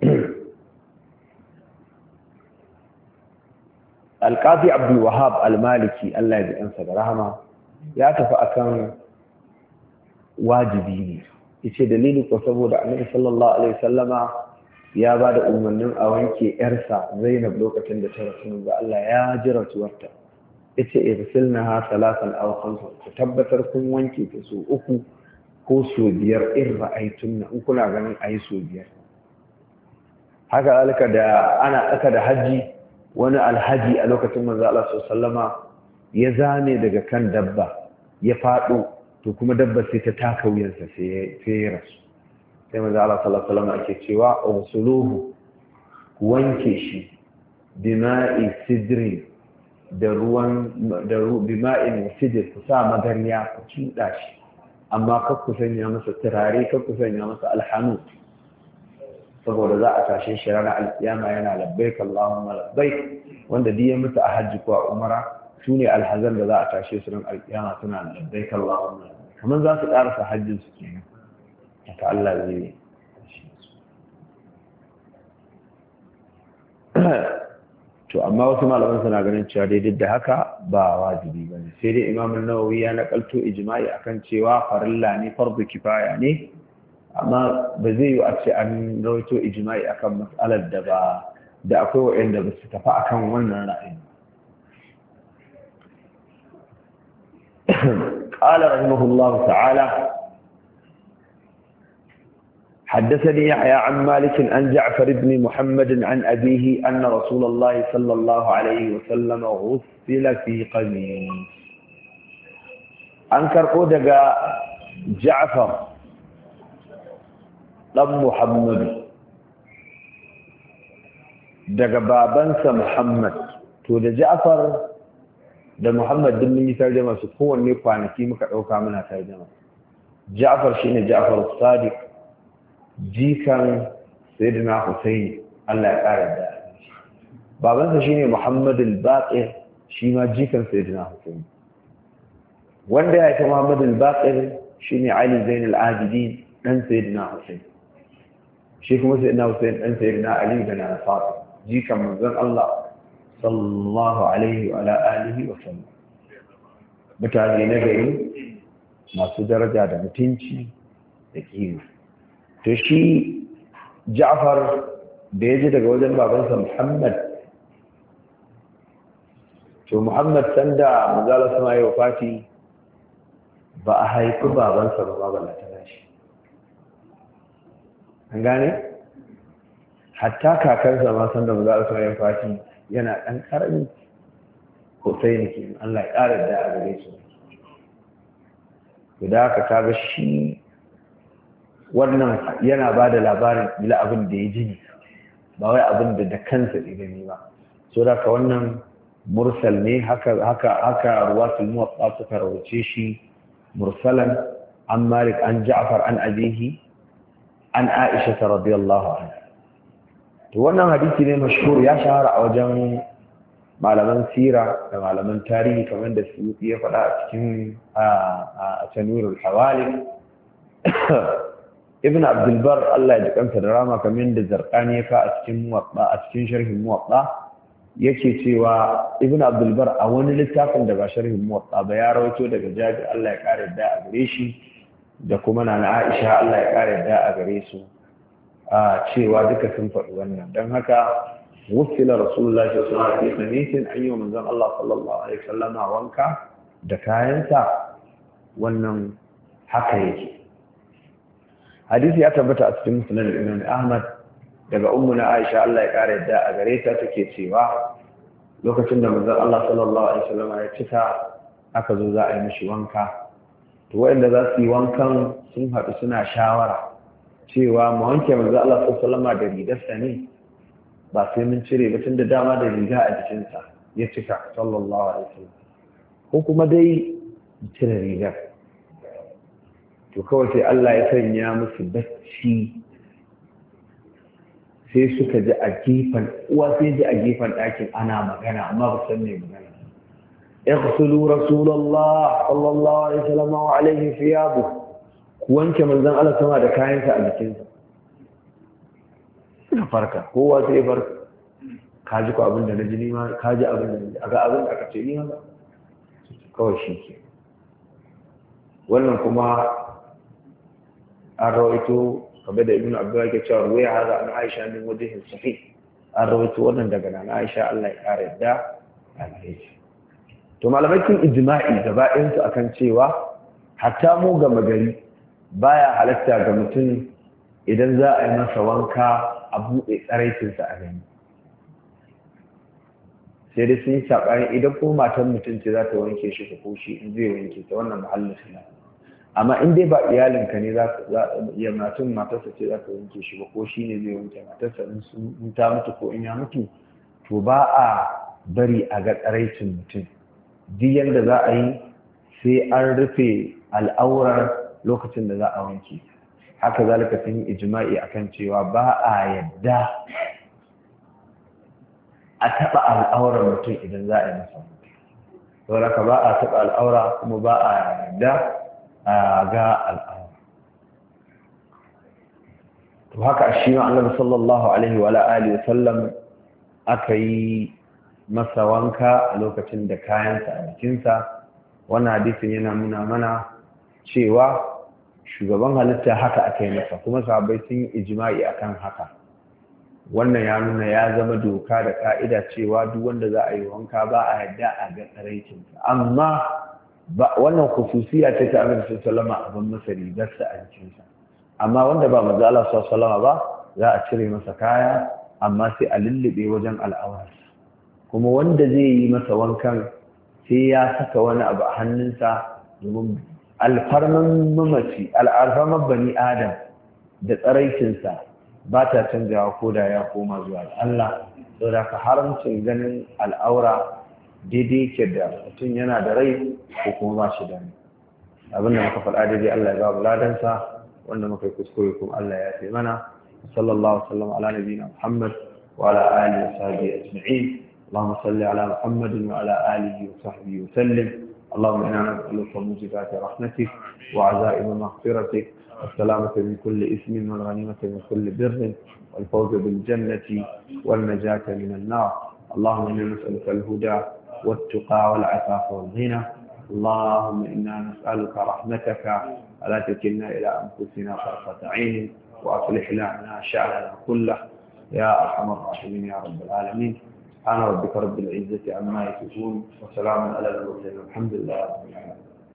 Alƙafi Abdul Wahab Al-Maliki Allah ya ji ɗansa da rahama ya tafi akan wajibi ne. Yace dalili ko saboda Annabi sallallahu alaihi wasallama ya ba da umarnin a wanke yarsa Zainab lokacin da ta rasu, ga Allah ya ji rasuwarta. Yace irsilnaha salasan aw khamsan, ku tabbatar kun wanke ta so uku ko so biyar in ra'aytunna, in kuna ganin ayi so biyar. Haka alka da ana aka da haji, wani alhaji a lokacin manzo Allah sallama ya zame daga kan dabba ya fado, to kuma dabba sai ta taka wuyansa sai ya rasu. Sai manzo Allah sallallahu alaihi wasallam ake cewa usuluhu, wanke shi bima'i sidri, da ruwan da bima'in sidr, ku sa magarya ku cinda shi, amma kar ku sanya masa turare, kar ku sanya masa alhanu, saboda za a tashe shi ranar alkiyama yana labbaik Allahumma labbaik. Wanda duk ya mutu a hajji ko a umara su ne alhazan da za a tashe su ran alkiyama suna labbaik Allahumma labbaik, kamar za su karasa hajjin su kenan. Haka Allah zai tashe su. To amma wasu malaman suna ganin cewa dai duk da haka ba wajibi bane, sai dai Imam an-Nawawi ya nakalto ijma'i akan cewa farilla ne, fardu kifaya ne, amma ba zai yi a ce an rawaito ijma'i akan mas'alar da ba da akwai wa'anda ba su tafi akan wannan ra'ayi. Qala rahimahullahu ta'ala حدثني يحيى عن مالك عن جعفر بن محمد عن أبيه أن رسول الله صلى الله عليه وسلم غسل في قميص. أنكر قدق جعفر ɗan Muhammadu daga babansa Muhammad, to da Ja'far da Muhammad din mun yi tarjuma su kowanne kwanaki muka ɗauka muna tarjuma. Ja'far shine Ja'far as-Sadiq, jikan Sayyidina Husayn Allah ya ƙara da shi. Babansa shine Muhammad al-Baqir, shi ma jikan Sayyidina Husayn. Wanda ya yi Muhammad al-Baqir shine Ali Zain al-Abidin dan Sayyidina Husayn. Shi kuma Sayyidina Husayn dan Sayyidina Ali bin Abi Talib, jikan manzon Allah sallallahu alaihi wa ala alihi wa sallam. Mutane na gari masu daraja da mutunci da kima. To shi Ja'far da ya ji daga wajen babansa Muhammad, to Muhammad sanda manzala sama ya wafati ba a haifi babansa ba ba ballata shi. An gane? Hatta kakarsa ma sanda manzala sama ya wafati yana ɗan ƙarami, Hussein ke Allah ya ƙara da a gare su. Da haka kaga shi wannan yana ba da labarin ila abin da ya ji, ba wai abin da da kansa ya gani ba. So da ka wannan mursal ne, haka haka haka ruwatul muwatta suka rawace shi mursalan an Malik an Ja'far an abihi an Aisha radiyallahu anha. To wannan hadisi ne mashhur, ya shahara a wajen malaman sira da malaman tarihi, kamar da Suyuti ya faɗa a cikin a Tanwirul Hawali. Ibn Abdul Bar Allah ya jikanta da rama, kamar da Zarqani ya ka a cikin muwatta a cikin sharhin muwatta yake cewa Ibn Abdul Bar a wani littafin da ba sharhin muwatta ba ya rawaito daga Jabir Allah ya kare da a gare shi da kuma nana Aisha Allah ya kare da a gare su a cewa duka sun faɗi wannan. Dan haka wusila Rasulullahi sallallahu alaihi wasallam an yi wa manzon Allah sallallahu alaihi wasallam wanka da kayansa, wannan haka yake. Hadisi ya tabbata a cikin Musnad Imam Ahmad daga ummuna Aisha Allah ya kare yadda a gare ta, take cewa lokacin da manzon Allah sallallahu alaihi wasallam ya cika aka zo za a yi mishi wanka, to wanda za su yi wankan sun haɗu suna shawara cewa mu wanke manzon Allah sallallahu alaihi wasallam da rigarsa ne, ba sai mun cire ba tunda dama da riga a jikinsa. ya cika sallallahu alaihi wasallam ko kuma dai cire rigar to kawai sai Allah ya sanya musu bacci sai suka ji a gefen uwa sai ji a gefen ɗakin ana magana amma ba san me magana اغسلوا رسول الله صلى الله عليه وسلم وعليه ثيابه wanke manzon Allah sama da kayansa a jikinsa suka farka kowa sai farka ka ji ko abin da na ji nima ka ji abin da na ji aga abin da aka ce ni ma kawai shi ke wannan kuma an rawaito kabe da ibnu abdullah ke cewa ruwaya haza an aisha min wajhin sahih an rawaito wannan daga nan aisha Allah ya kare da alheri to malamai sun ijma'i gaba ɗayan su akan cewa hatta mu ga magari baya halatta ga mutum idan za a yi masa wanka a buɗe tsaraicinsa a gani sai dai sun yi saɓani idan kuma matan mutum ce za ta wanke shi ko shi in zai wanke ta wannan mahallin suna amma in dai ba iyalinka ne za ya matan matarsa ce za ta wanke shi ba ko shi ne zai wanke matarsa in ta mutu ko in ya mutu to ba a bari a ga tsaraicin mutum duk yadda za a yi sai an rufe al'aurar lokacin da za a wanke haka zalika sun yi ijma'i akan cewa ba a yadda a taɓa al'aurar mutum idan za a yi masa saboda ka ba a taɓa al'aura kuma ba a yadda a ga al'aura to haka shi ma annabi sallallahu alaihi wa alihi wa sallam aka yi masa wanka a lokacin da kayansa a jikinsa wannan hadisin yana nuna mana cewa shugaban halitta haka aka yi masa kuma sahabbai sun yi ijma'i akan haka wannan ya nuna ya zama doka da ka'ida cewa duk wanda za a yi wanka ba a yadda a ga tsaraicinsa amma wannan khususiya ce ta Annabi sallallahu alaihi wasallam abin masa rigarsa a jikinsa amma wanda ba manzo Allah sallallahu alaihi wasallam ba za a cire masa kaya amma sai a lullube wajen al'aurarsa kuma wanda zai yi masa wankan sai ya saka wani abu a hannunsa domin alfarman mamaci al'arfarman bani adam da tsaraicinsa ba ta canjawa ko da ya koma zuwa Allah sau da ka haramcin ganin al'aura daidai ke da mutum yana da rai ko kuma ba shi da rai abinda muka faɗa daidai Allah ya ba mu ladansa wanda muka yi kuskure kuma Allah ya fi mana sallallahu alaihi wa ala nabiyina Muhammad wa ala alihi wa sahbihi ajma'in اللهم صل على محمد وعلى آله وصحبه وسلم اللهم إنا نسألك موجبات رحمتك وعزائم مغفرتك والسلامة من كل إثم والغنيمة من كل بر والفوز بالجنة والنجاة من النار اللهم إنا نسألك الهدى والتقى والعفاف والغنى اللهم إنا نسألك رحمتك ألا تكلنا إلى أنفسنا طرفة عين وأصلح لنا شأننا كله يا أرحم الراحمين يا رب العالمين سبحان ربك رب العزة عما يصفون وسلام على المرسلين الحمد لله رب العالمين